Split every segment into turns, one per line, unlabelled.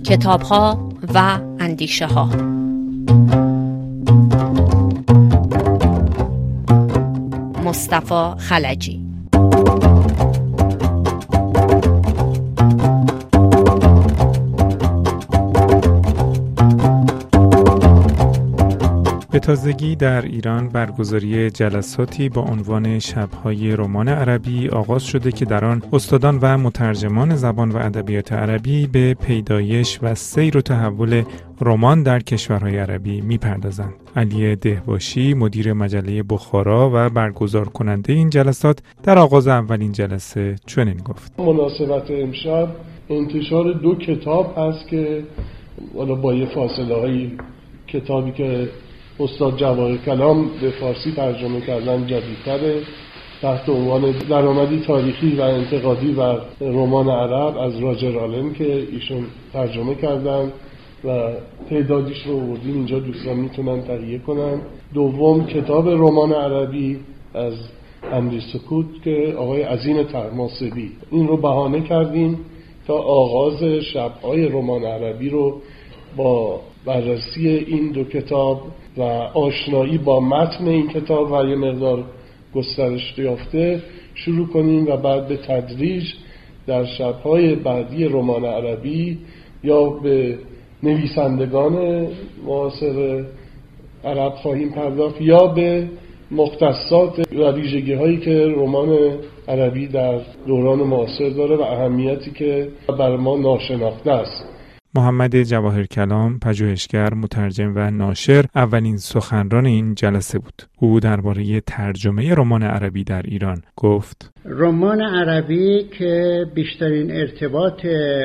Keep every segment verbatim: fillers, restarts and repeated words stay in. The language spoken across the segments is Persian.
کتاب‌ها و اندیشه‌ها. مصطفی خلجی.
به تازگی در ایران برگزاری جلساتی با عنوان شب‌های رمان عربی آغاز شده که در آن استادان و مترجمان زبان و ادبیات عربی به پیدایش و سیر و تحول رمان در کشورهای عربی می‌پردازند. علی دهباشی، مدیر مجله بخارا و برگزار کننده این جلسات، در آغاز اولین جلسه چنین گفت:
مناسبت امشب انتشار دو کتاب هست که والا با یه فاصله‌های کتابی که استاد جواهر کلام به فارسی ترجمه کردن جدیدتره، تحت عنوان درآمدی تاریخی و انتقادی و رمان عرب از راجر آلن که ایشون ترجمه کردن و تعدادیش رو آوردیم اینجا، دوستان میتونن تهیه کنن. دوم کتاب رمان عربی از امری سکوت که آقای عظیم طهماسبی، این رو بهانه کردیم تا آغاز شب‌های رمان عربی رو با بررسی این دو کتاب و آشنایی با متن این کتاب و یه مقدار گسترش یافته شروع کنیم و بعد به تدریج در شب‌های بعدی رمان عربی یا به نویسندگان معاصر عرب خواهیم پرداخت یا به مختصات و ویژگی‌هایی که رمان عربی در دوران معاصر داره و اهمیتی که بر ما ناشناخته است.
محمد جواهر کلام، پژوهشگر، مترجم و ناشر، اولین سخنران این جلسه بود. او درباره ترجمه رمان عربی در ایران گفت:
رمان عربی که بیشترین ارتباط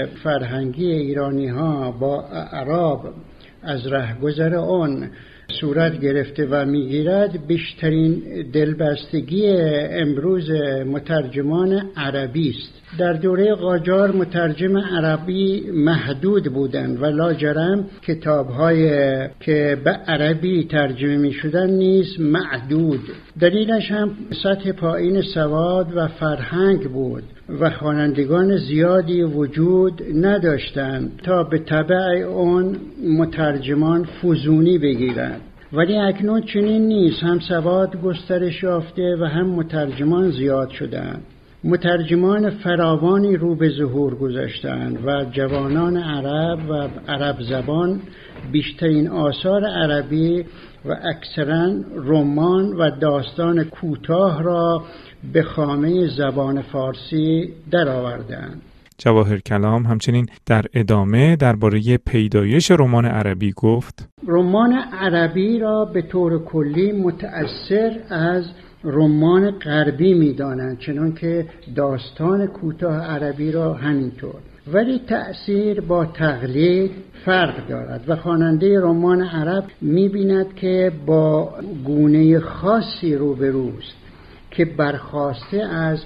فرهنگی ایرانی‌ها با عرب از رهگذر آن صورت گرفته و میگیرد، بیشترین دلبستگی امروز مترجمان عربی است. در دوره قاجار مترجم عربی محدود بودند و لاجرم کتاب‌های که به عربی ترجمه می‌شدند نیز معدود. دلیلش هم سطح پایین سواد و فرهنگ بود و خوانندگان زیادی وجود نداشتند تا به تبع آن مترجمان فزونی بگیرند. ولی اکنون چنین نیست، هم سواد گسترش یافته و هم مترجمان زیاد شدند. مترجمان فراوانی رو به ظهور گذاشتند و جوانان عرب و عرب زبان بیشترین آثار عربی و اکثرا رمان و داستان کوتاه را به خامه زبان فارسی درآوردند.
جواهر کلام همچنین در ادامه درباره پیدایش رمان عربی گفت:
رمان عربی را به طور کلی متأثر از رمان غربی می‌دانند، چنان که داستان کوتاه عربی را همینطور، ولی تأثیر با تقلید فرق دارد و خواننده رمان عرب می‌بیند که با گونه خاصی روبروست که برخاسته از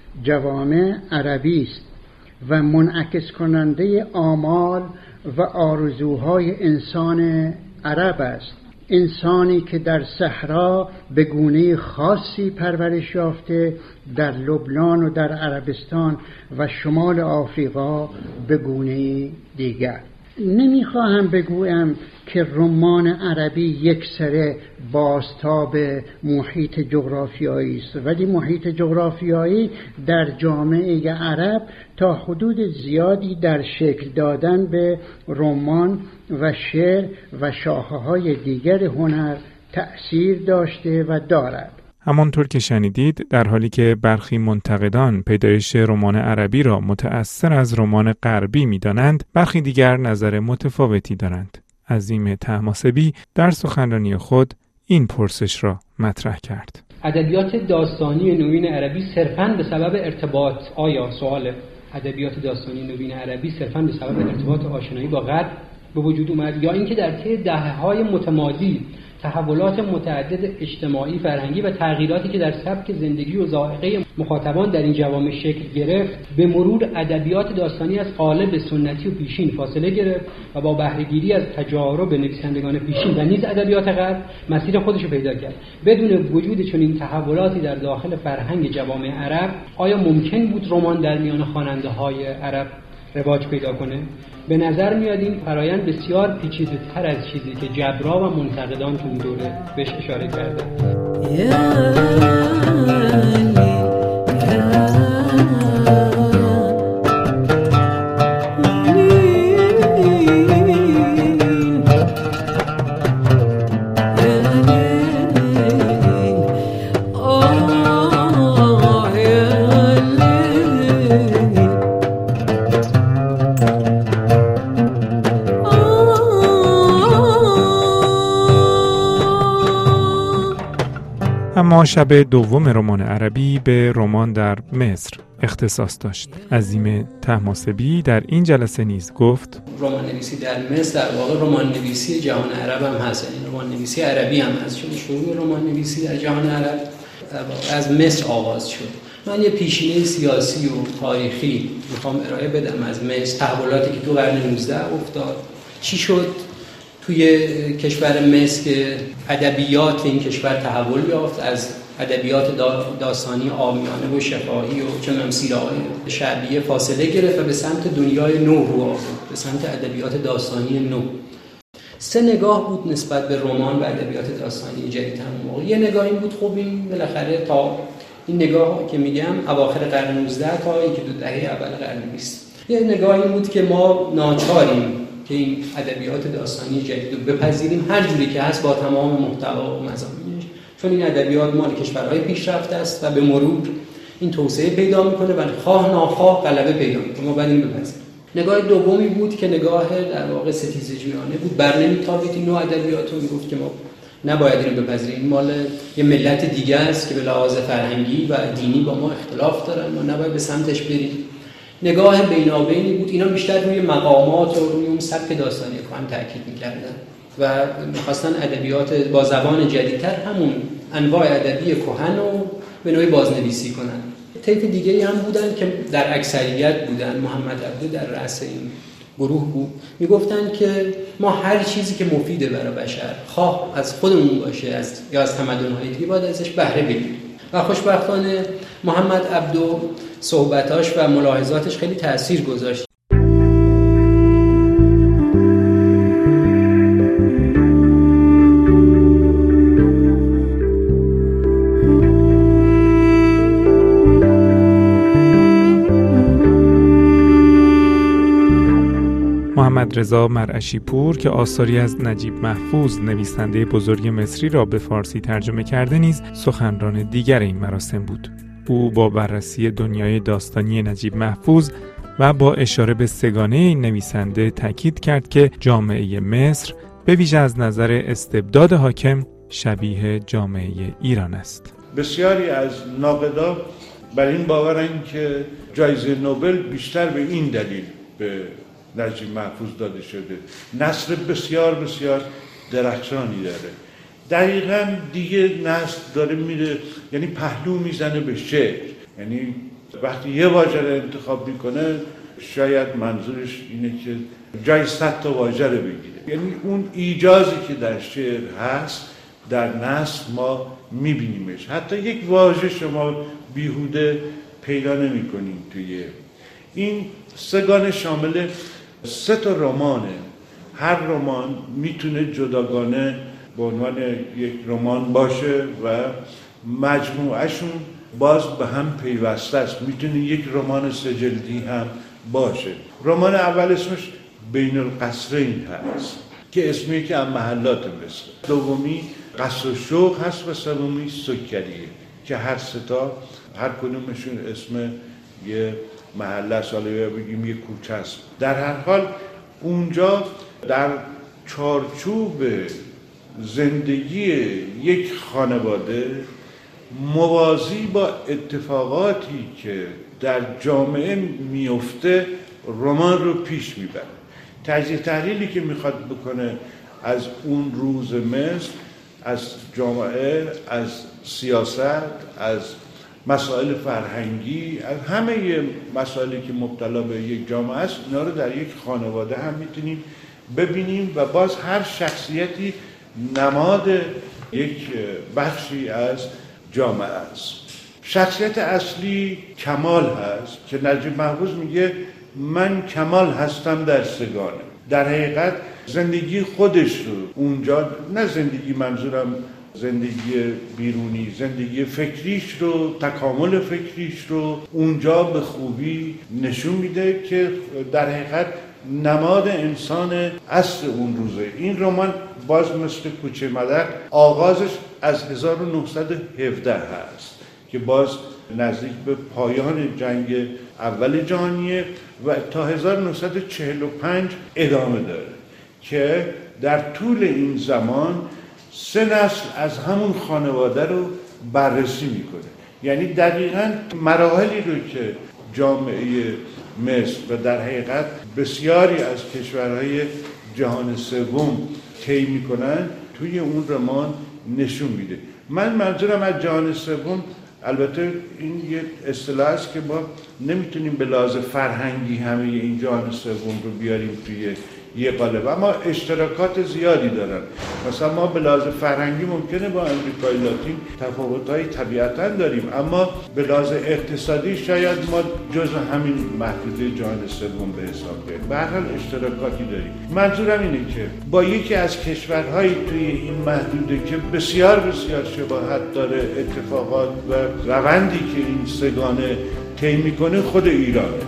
جوامع عربی است و منعکس کننده آمال و آرزوهای انسان عرب است. انسانی که در صحرا به گونه خاصی پرورش یافته، در لبنان و در عربستان و شمال آفریقا به گونه دیگر. نمیخواهم بگویم که رمان عربی یکسره بازتاب محیط جغرافیایی است، ولی محیط جغرافیایی در جامعه عرب تا حدود زیادی در شکل دادن به رمان و شعر و شاخه‌های دیگر هنر تأثیر داشته و دارد.
همانطور که شنیدید، در حالی که برخی منتقدان پیدایش رمان عربی را متأثر از رمان غربی می‌دانند، برخی دیگر نظر متفاوتی دارند. عظیم طهماسبی در سخنرانی خود این پرسش را مطرح کرد:
ادبیات داستانی نوین عربی صرفاً به سبب ارتباط آیا سوال ادبیات داستانی نوین عربی صرفاً به سبب ارتباط آشنایی با غرب به وجود اومد، یا اینکه در طی دهه‌های متمادی تحولات متعدد اجتماعی، فرهنگی و تغییراتی که در سبک زندگی و ذائقه مخاطبان در این جوامع شکل گرفت، به مرور ادبیات داستانی از قالب سنتی و پیشین فاصله گرفت و با بهره‌گیری از تجارب نویسندگان پیشین و نیز ادبیات غرب مسیر خودش رو پیدا کرد. بدون وجود چنین تحولاتی در داخل فرهنگ جوامع عرب، آیا ممکن بود رمان در میان خواننده‌های عرب رواج پیدا کنه. به نظر میاد این فرایند بسیار پیچیده‌تر از چیزی که جبرا و منتقدان تو اون دوره بهش اشاره کردن.
اما شب دوم رمان عربی به رمان در مصر اختصاص داشت. عظیم طهماسبی در این جلسه نیز گفت
رمان نویسی در مصر در واقع رمان نویسی جهان عرب هم هست، یعنی رمان نویسی عربی هم هست، چون شروع رمان نویسی در جهان عرب از مصر آغاز شد. من یه پیشینه سیاسی و تاریخی میخوام ارائه بدم از مصر، تحولاتی که تو قرن نوزدهم افتاد، چی شد توی کشور مصر که ادبیات این کشور تحول یافت، از ادبیات داستانی عامیانه و شفاهی و چنان سیره‌های شعبیه فاصله گرفت و به سمت دنیای نو رو آورد، به سمت ادبیات داستانی نو. سه نگاه بود نسبت به رمان و ادبیات داستانی جدید همون موقع. یه نگاه این بود خب این بالاخره تا این نگاه که میگم اواخر قرن نوزدهم تا اینکه دو دهه اول قرن بیست، یه نگاه این بود که ما ناچاریم که این ادبیات داستانی جدید رو بپذیریم هر جوری که هست با تمام محتوا و مضامینش، چون این ادبیات مال کشورهای پیشرفته است و به مرور این توسعه پیدا میکنه و خواه ناخواه غلبه پیدا میکنه، ما باید این بپذیریم. نگاه دومی بود که نگاه در واقع ستیزجویانه بود، بر نمیتابید این نوع ادبیات رو، میگفت که ما نباید این بپذیریم، این مال یه ملت دیگه است که به لحاظ فرهنگی و دینی با ما اختلاف دارن، ما نباید به سمتش بریم. نگاه بینابینی بود، اینا بیشتر روی مقامات و روی اون سبک داستانی کهن تاکید می‌کردن و می‌خواستن ادبیات با زبان جدیدتر همون انواع ادبی کهن رو به نوعی بازنویسی کنن. طیف دیگه‌ای هم بودن که در اکثریت بودن، محمد عبدو در رأس این گروه بود، میگفتن که ما هر چیزی که مفیده برای بشر، خواه از خودمون باشه از یا از تمدن‌های دیگه، باید ازش بهره بگیریم. و خوشبختانه محمد عبدو صحبتاش و ملاحظاتش خیلی تأثیر گذاشت.
محمد رضا مرعشی پور که آثاری از نجیب محفوظ نویسنده بزرگ مصری را به فارسی ترجمه کرده نیز سخنران دیگر این مراسم بود. او با بررسی دنیای داستانی نجیب محفوظ و با اشاره به سگانه این نویسنده تاکید کرد که جامعه مصر به ویژه از نظر استبداد حاکم شبیه جامعه ایران است.
بسیاری از ناقدان بر این باورند که جایزه نوبل بیشتر به این دلیل به نجیب محفوظ داده شده، نثر بسیار بسیار درخشانی داره. دقیقاً دیگه نثر داره میره، یعنی پهلو میزنه به شعر، یعنی وقتی یه واژه رو انتخاب میکنه شاید منظورش اینه که جای صد تا واژه رو بگیره، یعنی اون ایجازی که در شعر هست در نثر ما میبینیمش. حتی یک واژه شما بیهوده پیدا نمیکنیم توی این سگانه. شامل سه تا رمانه، هر رمان میتونه جداگانه به عنوان یک رمان باشه و مجموعهشون باز به هم پیوسته است، میتونه یک رمان سه جلدی هم باشه. رمان اول اسمش بین القصرین هست که اسمی که از محلات مصر، دومی قصر و شوق هست و سومی سکریه که هر سه تا هر کدومشون اسم یه محله است، حالا بگیم یه کوچه است. در هر حال اونجا در چارچوب زندگی یک خانواده موازی با اتفاقاتی که در جامعه میفته رمان رو پیش میبره. تجزیه تحلیلی که میخواد بکنه از اون روز مصر، از جامعه، از سیاست، از مسائل فرهنگی، از همه مسائلی که مبتلا به یک جامعه است، اینا رو در یک خانواده هم میتونیم ببینیم و باز هر شخصیتی نماد یک بخشی از جامعه است. شخصیت اصلی کمال هست که نجیب محفوظ میگه من کمال هستم در سگانه. در حقیقت زندگی خودش رو اونجا، نه زندگی منظورم زندگی بیرونی، زندگی فکریش رو، تکامل فکریش رو اونجا به خوبی نشون میده که در حقیقت نماد انسان اصل اون روزه. این رمان باز مثل کوچه ملق آغازش از هزار و نهصد و هفده هست که باز نزدیک به پایان جنگ اول جهانیه و تا هزار و نهصد و چهل و پنج ادامه داره که در طول این زمان سه نسل از همون خانواده رو بررسی میکنه. یعنی دقیقاً مراحلی رو که جامعه مصر و در حقیقت بسیاری از کشورهای جهان سوم طی میکنن توی اون رمان نشون میده. من منظورم از جهان سوم، البته این یه اصطلاح است که ما نمیتونیم به لحاظ فرهنگی همه این جهان سوم رو بیاریم توی یه قالب، اما اشتراکات زیادی دارن. مثلا ما به لحاظ فرهنگی ممکنه با امریکای لاتین تفاوت‌های طبیعتاً داریم، اما به لحاظ اقتصادی شاید ما جزء همین محدوده جهان سوم به حساب بیاییم. به هر حال اشتراکاتی داریم. منظورم اینه که با یکی از کشورهایی توی این محدوده که بسیار بسیار شباهت داره اتفاقات و روندی که این سگانه طی می‌کنه خود ایرانه.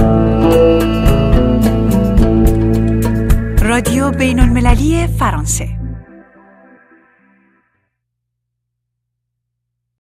رادیو بین‌المللی فرانسه